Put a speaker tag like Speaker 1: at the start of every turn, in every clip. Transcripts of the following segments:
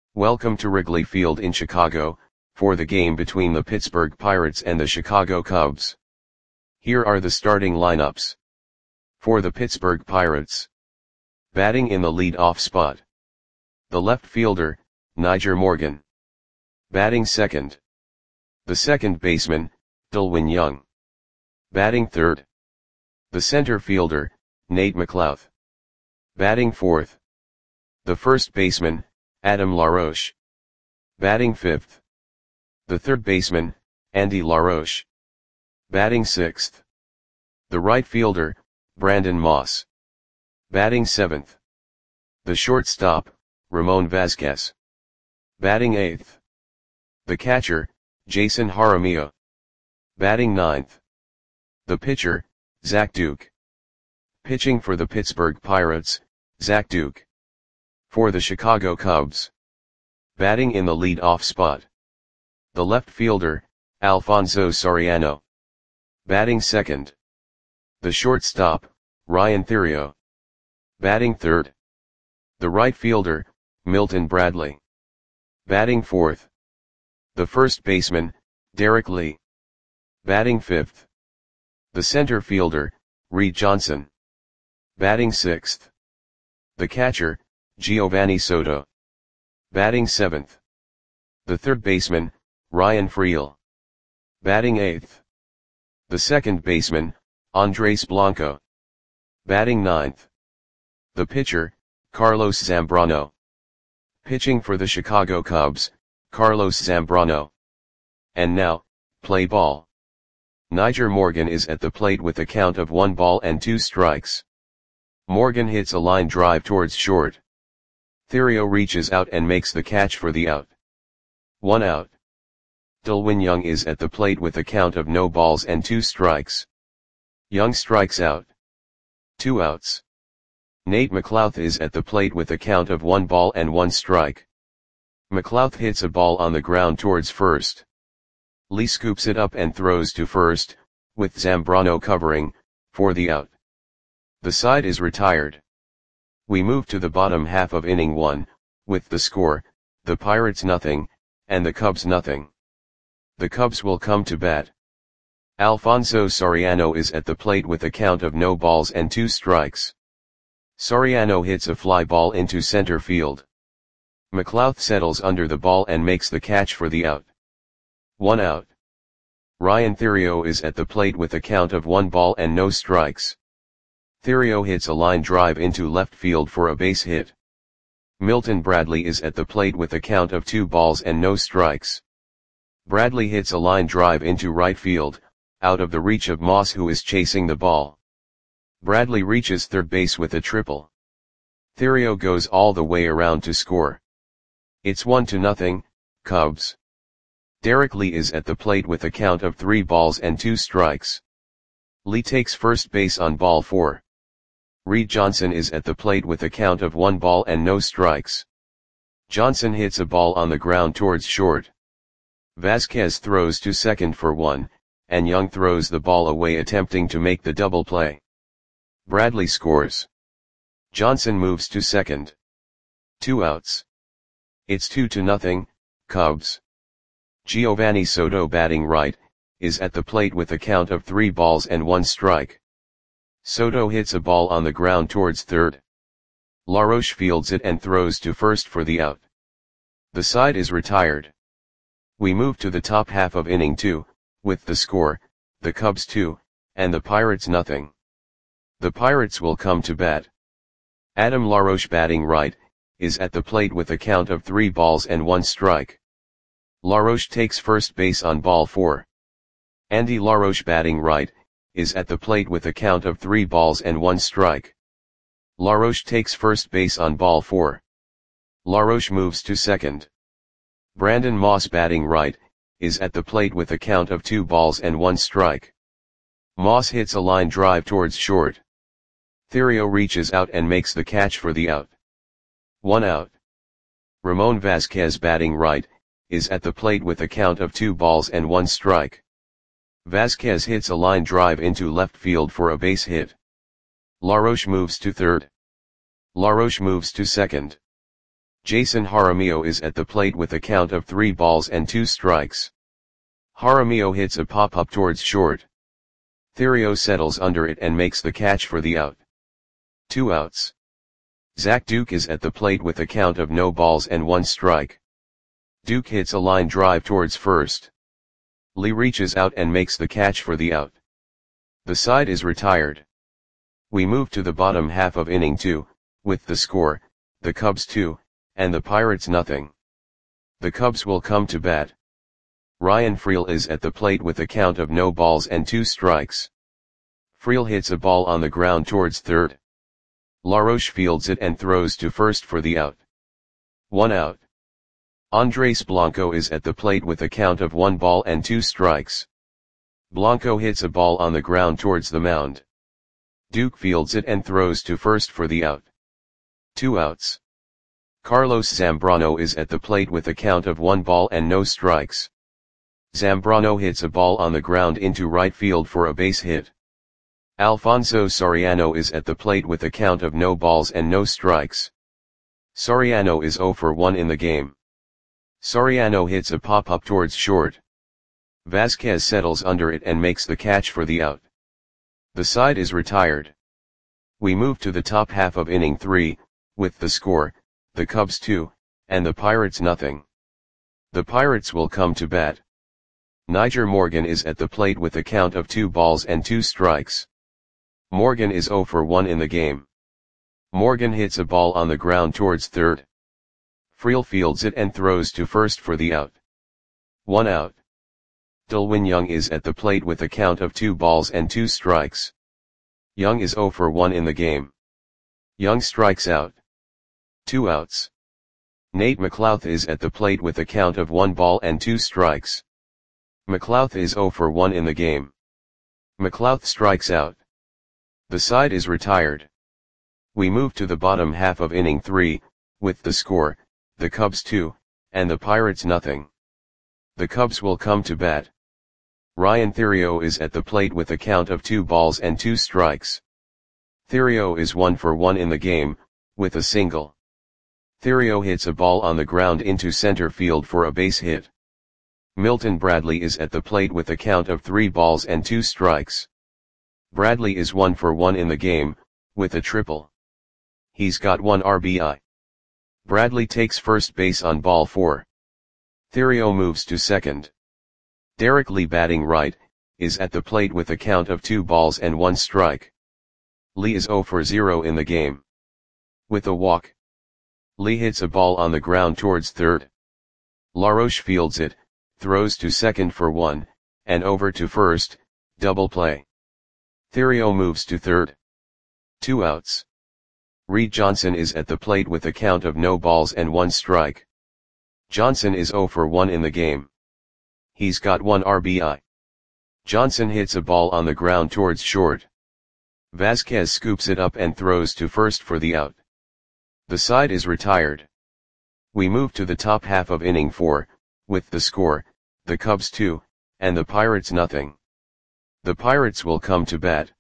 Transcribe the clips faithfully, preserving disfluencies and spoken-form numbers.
Speaker 1: Welcome to Wrigley Field in Chicago, for the game between the Pittsburgh Pirates and the Chicago Cubs. Here are the starting lineups. For the Pittsburgh Pirates. Batting in the lead-off spot. The left fielder, Nyjer Morgan. Batting second. The second baseman, Delwin Young. Batting third. The center fielder, Nate McLouth. Batting fourth. The first baseman, Adam LaRoche. Batting fifth. The third baseman, Andy LaRoche. Batting sixth. The right fielder, Brandon Moss. Batting seventh. The shortstop, Ramon Vasquez. Batting eighth. The catcher, Jason Jaramillo. Batting ninth. The pitcher, Zach Duke. Pitching for the Pittsburgh Pirates, Zach Duke. For the Chicago Cubs. Batting in the lead-off spot. The left fielder, Alfonso Soriano. Batting second. The shortstop, Ryan Theriot. Batting third. The right fielder, Milton Bradley. Batting fourth. The first baseman, Derek Lee. Batting fifth. The center fielder, Reed Johnson. Batting sixth. The catcher, Giovanni Soto. Batting seventh. The third baseman, Ryan Freel. Batting eighth. The second baseman, Andres Blanco. Batting ninth. The pitcher, Carlos Zambrano. Pitching for the Chicago Cubs, Carlos Zambrano. And now, play ball. Nyjer Morgan is at the plate with a count of one ball and two strikes. Morgan hits a line drive towards short. Theriot reaches out and makes the catch for the out. One out. Delwin Young is at the plate with a count of no balls and two strikes. Young strikes out. Two outs. Nate McLouth is at the plate with a count of one ball and one strike. McLouth hits a ball on the ground towards first. Lee scoops it up and throws to first, with Zambrano covering, for the out. The side is retired. We move to the bottom half of inning one, with the score, the Pirates nothing, and the Cubs nothing. The Cubs will come to bat. Alfonso Soriano is at the plate with a count of no balls and two strikes. Soriano hits a fly ball into center field. McLouth settles under the ball and makes the catch for the out. One out. Ryan Theriot is at the plate with a count of one ball and no strikes. Theriot hits a line drive into left field for a base hit. Milton Bradley is at the plate with a count of two balls and no strikes. Bradley hits a line drive into right field, out of the reach of Moss, who is chasing the ball. Bradley reaches third base with a triple. Theriot goes all the way around to score. It's one to nothing, Cubs. Derek Lee is at the plate with a count of three balls and two strikes. Lee takes first base on ball four. Reed Johnson is at the plate with a count of one ball and no strikes. Johnson hits a ball on the ground towards short. Vasquez throws to second for one, and Young throws the ball away attempting to make the double play. Bradley scores. Johnson moves to second. Two outs. It's two to nothing, Cubs. Giovanni Soto, batting right, is at the plate with a count of three balls and one strike. Soto hits a ball on the ground towards third. LaRoche fields it and throws to first for the out. The side is retired. We move to the top half of inning two, with the score, the Cubs two, and the Pirates nothing. The Pirates will come to bat. Adam LaRoche, batting right, is at the plate with a count of three balls and one strike. LaRoche takes first base on ball four. Andy LaRoche, batting right, is at the plate with a count of three balls and one strike. LaRoche takes first base on ball four. LaRoche moves to second. Brandon Moss, batting right, is at the plate with a count of two balls and one strike. Moss hits a line drive towards short. Theriot reaches out and makes the catch for the out. One out. Ramon Vasquez, batting right, is at the plate with a count of two balls and one strike. Vasquez hits a line drive into left field for a base hit. LaRoche moves to third. LaRoche moves to second. Jason Jaramillo is at the plate with a count of three balls and two strikes. Jaramillo hits a pop-up towards short. Thairo settles under it and makes the catch for the out. Two outs. Zach Duke is at the plate with a count of no balls and one strike. Duke hits a line drive towards first. Lee reaches out and makes the catch for the out. The side is retired. We move to the bottom half of inning two, with the score, the Cubs two, and the Pirates nothing. The Cubs will come to bat. Ryan Freel is at the plate with a count of no balls and two strikes. Freel hits a ball on the ground towards third. LaRoche fields it and throws to first for the out. One out. Andres Blanco is at the plate with a count of one ball and two strikes. Blanco hits a ball on the ground towards the mound. Duke fields it and throws to first for the out. Two outs. Carlos Zambrano is at the plate with a count of one ball and no strikes. Zambrano hits a ball on the ground into right field for a base hit. Alfonso Soriano is at the plate with a count of no balls and no strikes. Soriano is oh for one in the game. Soriano hits a pop-up towards short. Vasquez settles under it and makes the catch for the out. The side is retired. We move to the top half of inning three, with the score, the Cubs two, and the Pirates nothing. The Pirates will come to bat. Nyjer Morgan is at the plate with a count of two balls and two strikes. Morgan is oh for one in the game. Morgan hits a ball on the ground towards third. Freel fields it and throws to first for the out. One out. Delwin Young is at the plate with a count of two balls and two strikes. Young is oh for one in the game. Young strikes out. Two outs. Nate McLouth is at the plate with a count of one ball and two strikes. McLouth is oh for one in the game. McLouth strikes out. The side is retired. We move to the bottom half of inning three, with the score, the Cubs two, and the Pirates nothing. The Cubs will come to bat. Ryan Thairo is at the plate with a count of two balls and two strikes. Thairo is one for one in the game, with a single. Thairo hits a ball on the ground into center field for a base hit. Milton Bradley is at the plate with a count of three balls and two strikes. Bradley is one for one in the game, with a triple. He's got one R B I. Bradley takes first base on ball four. Thairo moves to second. Derek Lee, batting right, is at the plate with a count of two balls and one strike. Lee is oh for zero in the game. With a walk. Lee hits a ball on the ground towards third. LaRoche fields it, throws to second for one, and over to first, double play. Thairo moves to third. Two outs. Reed Johnson is at the plate with a count of no balls and one strike. Johnson is oh for one in the game. He's got one R B I. Johnson hits a ball on the ground towards short. Vasquez scoops it up and throws to first for the out. The side is retired. We move to the top half of inning four, with the score, the Cubs two, and the Pirates nothing. The Pirates will come to bat.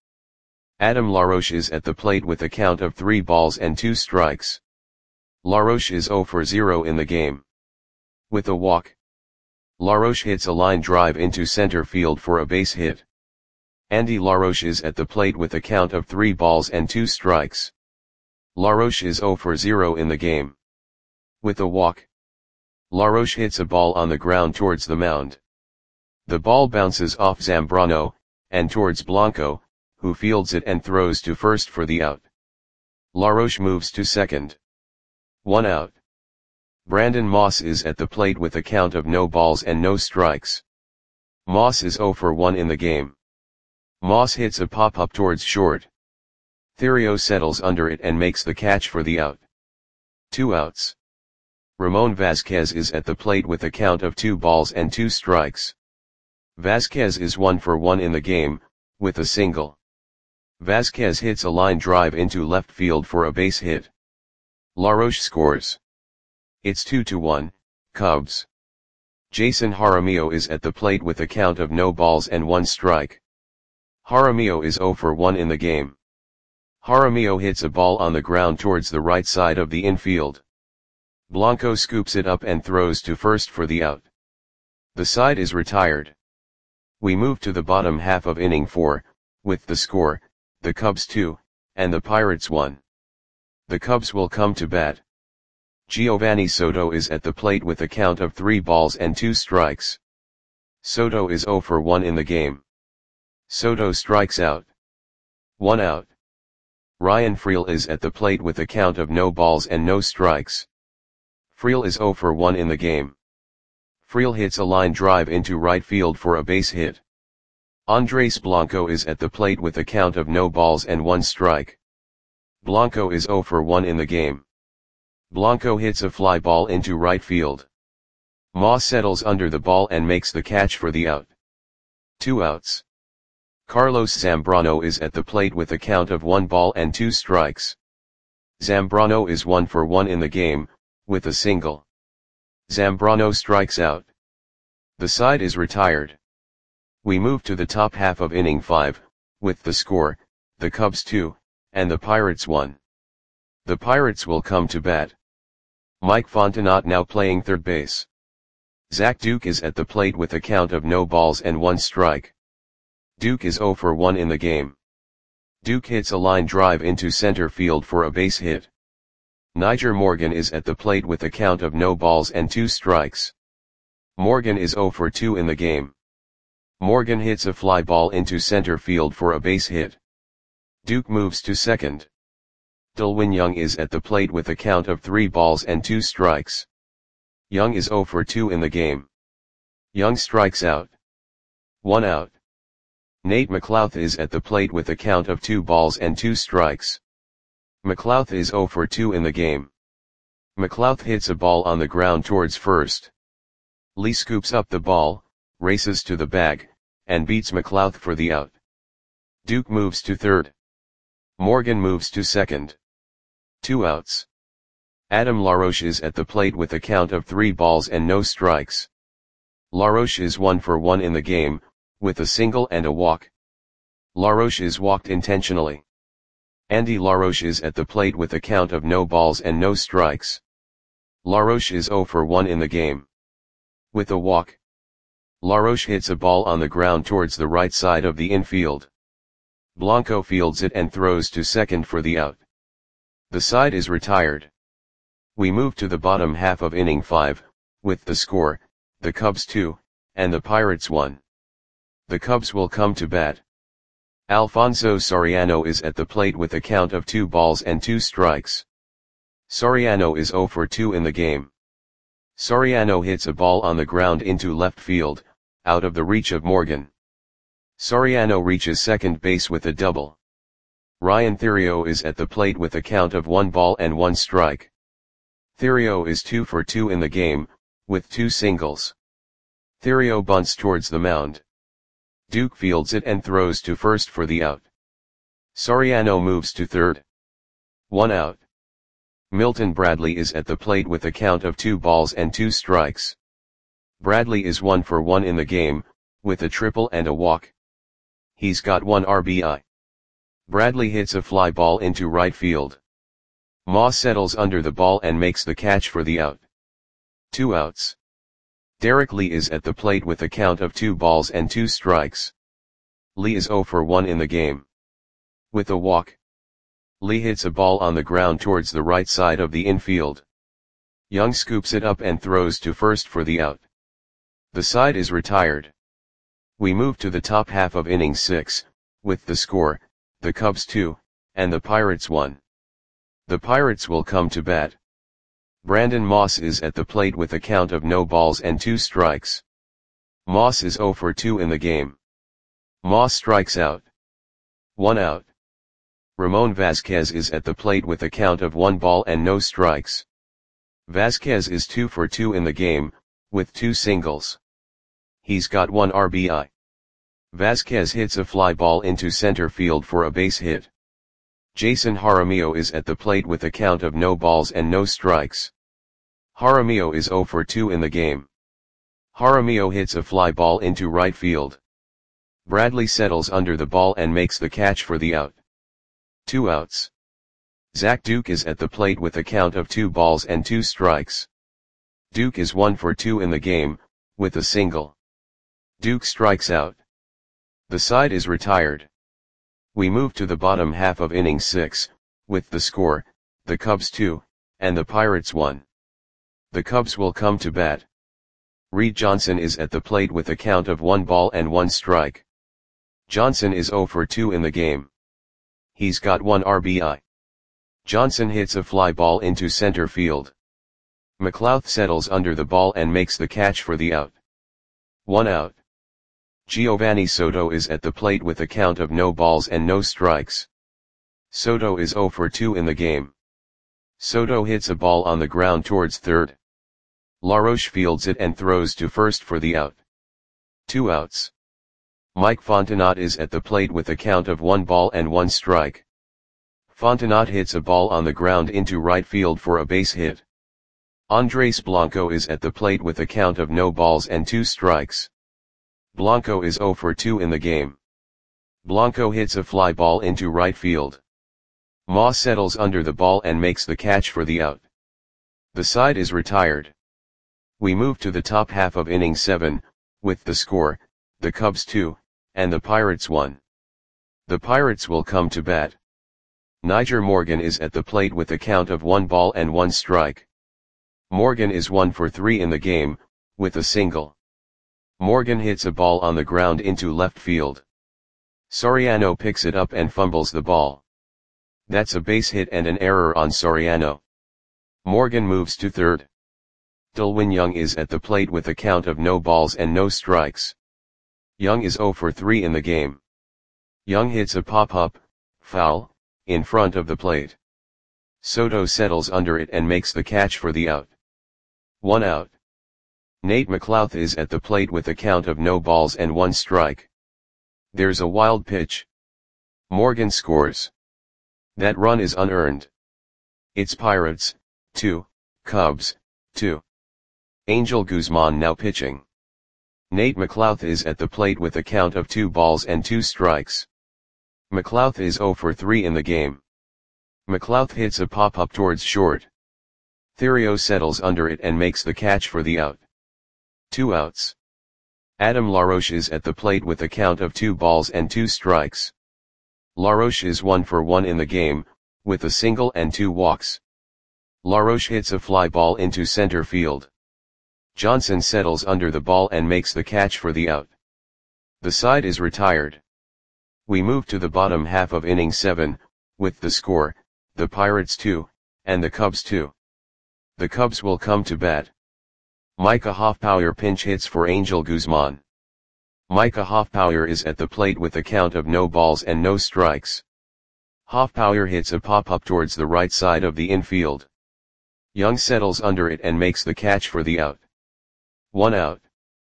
Speaker 1: Adam LaRoche is at the plate with a count of three balls and two strikes. LaRoche is oh for zero in the game. With a walk. LaRoche hits a line drive into center field for a base hit. Andy LaRoche is at the plate with a count of three balls and two strikes. LaRoche is oh for zero in the game. With a walk. LaRoche hits a ball on the ground towards the mound. The ball bounces off Zambrano, and towards Blanco, who fields it and throws to first for the out. LaRoche moves to second. One out. Brandon Moss is at the plate with a count of no balls and no strikes. Moss is oh for one in the game. Moss hits a pop-up towards short. Thairo settles under it and makes the catch for the out. Two outs. Ramon Vasquez is at the plate with a count of two balls and two strikes. Vasquez is one for one in the game, with a single. Vasquez hits a line drive into left field for a base hit. LaRoche scores. It's two to one, Cubs. Jason Jaramillo is at the plate with a count of no balls and one strike. Jaramillo is oh for one in the game. Jaramillo hits a ball on the ground towards the right side of the infield. Blanco scoops it up and throws to first for the out. The side is retired. We move to the bottom half of inning four, with the score, the Cubs two, and the Pirates one. The Cubs will come to bat. Giovanni Soto is at the plate with a count of three balls and two strikes. Soto is zero for one in the game. Soto strikes out. One out. Ryan Freel is at the plate with a count of no balls and no strikes. Freel is zero for one in the game. Freel hits a line drive into right field for a base hit. Andres Blanco is at the plate with a count of no balls and one strike. Blanco is zero for one in the game. Blanco hits a fly ball into right field. Ma settles under the ball and makes the catch for the out. Two outs. Carlos Zambrano is at the plate with a count of one ball and two strikes. Zambrano is one for one in the game, with a single. Zambrano strikes out. The side is retired. We move to the top half of inning five, with the score, the Cubs two, and the Pirates one. The Pirates will come to bat. Mike Fontenot now playing third base. Zach Duke is at the plate with a count of no balls and one strike. Duke is zero for one in the game. Duke hits a line drive into center field for a base hit. Niger Morgan is at the plate with a count of no balls and two strikes. Morgan is zero for two in the game. Morgan hits a fly ball into center field for a base hit. Duke moves to second. Delwin Young is at the plate with a count of three balls and two strikes. Young is zero for two in the game. Young strikes out. One out. Nate McLouth is at the plate with a count of two balls and two strikes. McLouth is zero for two in the game. McLouth hits a ball on the ground towards first. Lee scoops up the ball, races to the bag, and beats McLouth for the out. Duke moves to third. Morgan moves to second. Two outs. Adam LaRoche is at the plate with a count of three balls and no strikes. LaRoche is one for one in the game, with a single and a walk. LaRoche is walked intentionally. Andy LaRoche is at the plate with a count of no balls and no strikes. LaRoche is zero for one in the game. With a walk. LaRoche hits a ball on the ground towards the right side of the infield. Blanco fields it and throws to second for the out. The side is retired. We move to the bottom half of inning five, with the score, the Cubs two, and the Pirates one. The Cubs will come to bat. Alfonso Soriano is at the plate with a count of two balls and two strikes. Soriano is zero for two in the game. Soriano hits a ball on the ground into left field, out of the reach of Morgan. Soriano reaches second base with a double. Ryan Theriot is at the plate with a count of one ball and one strike. Theriot is two for two in the game, with two singles. Theriot bunts towards the mound. Duke fields it and throws to first for the out. Soriano moves to third. One out. Milton Bradley is at the plate with a count of two balls and two strikes. Bradley is one for one in the game, with a triple and a walk. He's got one R B I. Bradley hits a fly ball into right field. Ma settles under the ball and makes the catch for the out. Two outs. Derek Lee is at the plate with a count of two balls and two strikes. Lee is zero for one in the game. With a walk. Lee hits a ball on the ground towards the right side of the infield. Young scoops it up and throws to first for the out. The side is retired. We move to the top half of inning six, with the score, the Cubs two, and the Pirates one. The Pirates will come to bat. Brandon Moss is at the plate with a count of no balls and two strikes. Moss is zero for two in the game. Moss strikes out. One out. Ramon Vasquez is at the plate with a count of one ball and no strikes. Vasquez is two for two in the game, with two singles. He's got one R B I. Vasquez hits a fly ball into center field for a base hit. Jason Jaramillo is at the plate with a count of no balls and no strikes. Jaramillo is zero for two in the game. Jaramillo hits a fly ball into right field. Bradley settles under the ball and makes the catch for the out. Two outs. Zach Duke is at the plate with a count of two balls and two strikes. Duke is one for two in the game, with a single. Duke strikes out. The side is retired. We move to the bottom half of inning six, with the score, the Cubs two, and the Pirates one. The Cubs will come to bat. Reed Johnson is at the plate with a count of one ball and one strike. Johnson is oh for two in the game. He's got one R B I. Johnson hits a fly ball into center field. McLouth settles under the ball and makes the catch for the out. One out. Giovanni Soto is at the plate with a count of no balls and no strikes. Soto is oh for two in the game. Soto hits a ball on the ground towards third. LaRoche fields it and throws to first for the out. Two outs. Mike Fontenot is at the plate with a count of one ball and one strike. Fontenot hits a ball on the ground into right field for a base hit. Andres Blanco is at the plate with a count of no balls and two strikes. Blanco is oh for two in the game. Blanco hits a fly ball into right field. Moss settles under the ball and makes the catch for the out. The side is retired. We move to the top half of inning seven, with the score, the Cubs two, and the Pirates one. The Pirates will come to bat. Niger Morgan is at the plate with a count of one ball and one strike. Morgan is one for three in the game, with a single. Morgan hits a ball on the ground into left field. Soriano picks it up and fumbles the ball. That's a base hit and an error on Soriano. Morgan moves to third. Delwin Young is at the plate with a count of no balls and no strikes. Young is oh for three in the game. Young hits a pop-up, foul, in front of the plate. Soto settles under it and makes the catch for the out. One out. Nate McLouth is at the plate with a count of no balls and one strike. There's a wild pitch. Morgan scores. That run is unearned. It's Pirates, two, Cubs, two. Angel Guzman now pitching. Nate McLouth is at the plate with a count of two balls and two strikes. McLouth is oh for three in the game. McLouth hits a pop-up towards short. Theriot settles under it and makes the catch for the out. Two outs. Adam LaRoche is at the plate with a count of two balls and two strikes. LaRoche is one for one in the game, with a single and two walks. LaRoche hits a fly ball into center field. Johnson settles under the ball and makes the catch for the out. The side is retired. We move to the bottom half of inning seven, with the score, the Pirates two, and the Cubs two. The Cubs will come to bat. Micah Hoffpauir pinch hits for Angel Guzman. Micah Hoffpauir is at the plate with a count of no balls and no strikes. Hoffpauir hits a pop-up towards the right side of the infield. Young settles under it and makes the catch for the out. One out.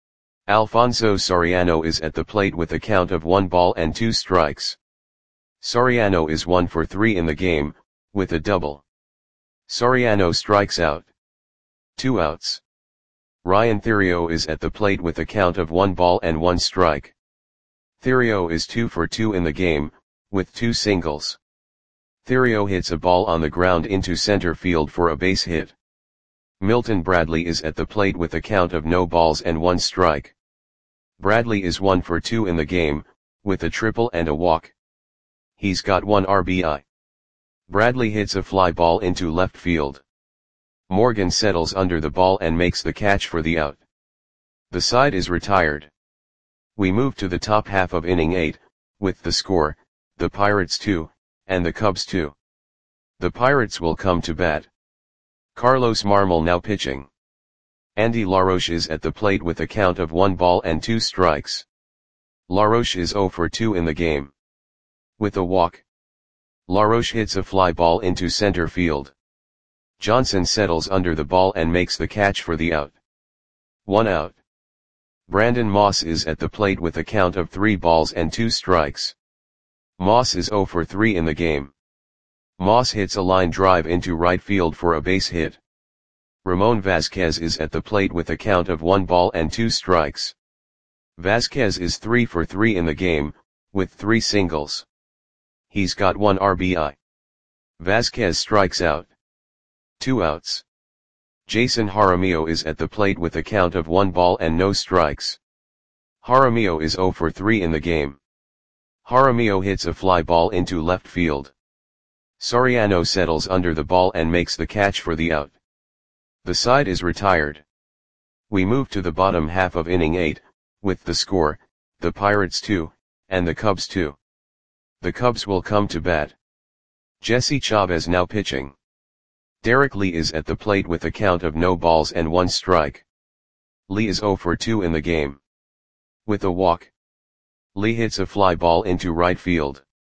Speaker 1: Alfonso Soriano is at the plate with a count of one ball and two strikes. Soriano is one for three in the game, with a double. Soriano strikes out. Two outs. Ryan Theriot is at the plate with a count of one ball and one strike. Theriot is two for two in the game, with two singles. Theriot hits a ball on the ground into center field for a base hit. Milton Bradley is at the plate with a count of no balls and one strike. Bradley is one for two in the game, with a triple and a walk. He's got one R B I. Bradley hits a fly ball into left field. Morgan settles under the ball and makes the catch for the out. The side is retired. We move to the top half of inning eight, with the score, the Pirates two, and the Cubs two. The Pirates will come to bat. Carlos Marmol now pitching. Andy LaRoche is at the plate with a count of one ball and two strikes. LaRoche is oh for two in the game. With a walk. LaRoche hits a fly ball into center field. Johnson settles under the ball and makes the catch for the out. One out. Brandon Moss is at the plate with a count of three balls and two strikes. Moss is oh for three in the game. Moss hits a line drive into right field for a base hit. Ramon Vasquez is at the plate with a count of one ball and two strikes. Vasquez is three for three in the game, with three singles. He's got one R B I. Vasquez strikes out. Two outs. Jason Jaramillo is at the plate with a count of one ball and no strikes. Jaramillo is zero for three in the game. Jaramillo hits a fly ball into left field. Soriano settles under the ball and makes the catch for the out. The side is retired. We move to the bottom half of inning eight, with the score, the Pirates two, and the Cubs two. The Cubs will come to bat. Jesse Chavez now pitching. Derek Lee is at the plate with a count of no balls and one strike. Lee is zero for two in the game. With a walk, Lee hits a fly ball into right field.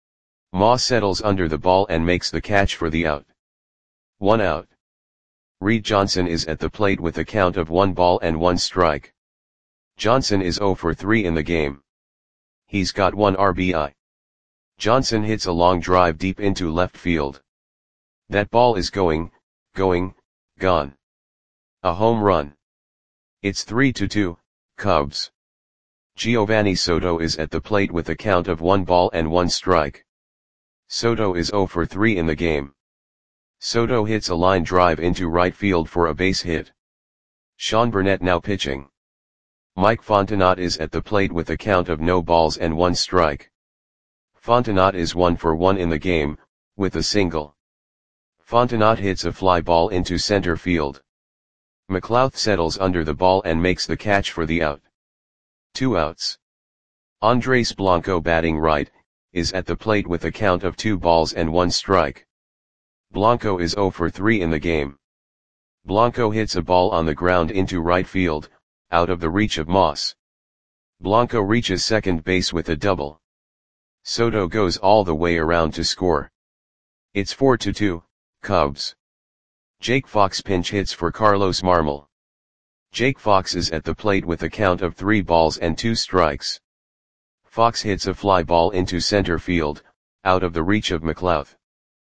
Speaker 1: Ma settles under the ball and makes the catch for the out. One out. Reed Johnson is at the plate with a count of one ball and one strike. Johnson is zero for three in the game. He's got one R B I. Johnson hits a long drive deep into left field. That ball is going, going, gone. A home run. It's three to two, Cubs. Giovanni Soto is at the plate with a count of one ball and one strike. Soto is zero for three in the game. Soto hits a line drive into right field for a base hit. Sean Burnett now pitching. Mike Fontenot is at the plate with a count of no balls and one strike. Fontenot is one for one in the game, with a single. Fontenot hits a fly ball into center field. McLouth settles under the ball and makes the catch for the out. Two outs. Andres Blanco batting right, is at the plate with a count of two balls and one strike. Blanco is zero for three in the game. Blanco hits a ball on the ground into right field, out of the reach of Moss. Blanco reaches second base with a double. Soto goes all the way around to score. It's four to two, Cubs. Jake Fox pinch hits for Carlos Marmol. Jake Fox is at the plate with a count of three balls and two strikes. Fox hits a fly ball into center field, out of the reach of McLouth.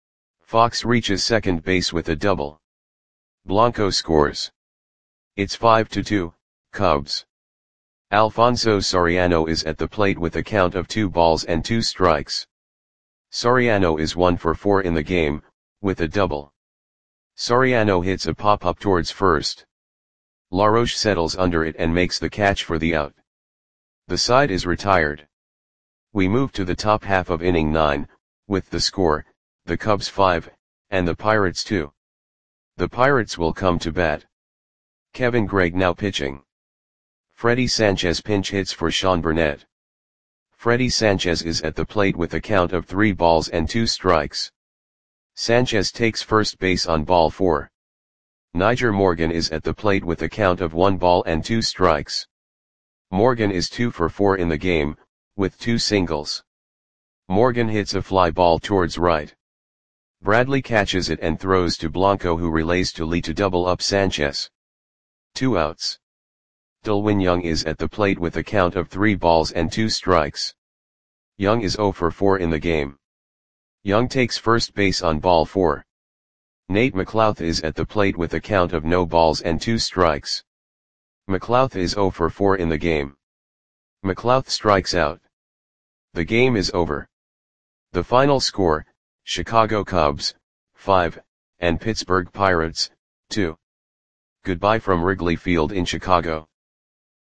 Speaker 1: Fox reaches second base with a double. Blanco scores. It's five to two, Cubs. Alfonso Soriano is at the plate with a count of two balls and two strikes. Soriano is one for four in the game, with a double. Soriano hits a pop-up towards first. LaRoche settles under it and makes the catch for the out. The side is retired. We move to the top half of inning nine, with the score, the Cubs five, and the Pirates two. The Pirates will come to bat. Kevin Gregg now pitching. Freddie Sanchez pinch hits for Sean Burnett. Freddie Sanchez is at the plate with a count of three balls and two strikes. Sanchez takes first base on ball four. Niger Morgan is at the plate with a count of one ball and two strikes. Morgan is two for four in the game, with two singles. Morgan hits a fly ball towards right. Bradley catches it and throws to Blanco, who relays to Lee to double up Sanchez. Two outs. Delwin Young is at the plate with a count of three balls and two strikes. Young is zero for four in the game. Young takes first base on ball four. Nate McLouth is at the plate with a count of no balls and two strikes. McLouth is zero for four in the game. McLouth strikes out. The game is over. The final score, Chicago Cubs, five, and Pittsburgh Pirates, two. Goodbye from Wrigley Field in Chicago.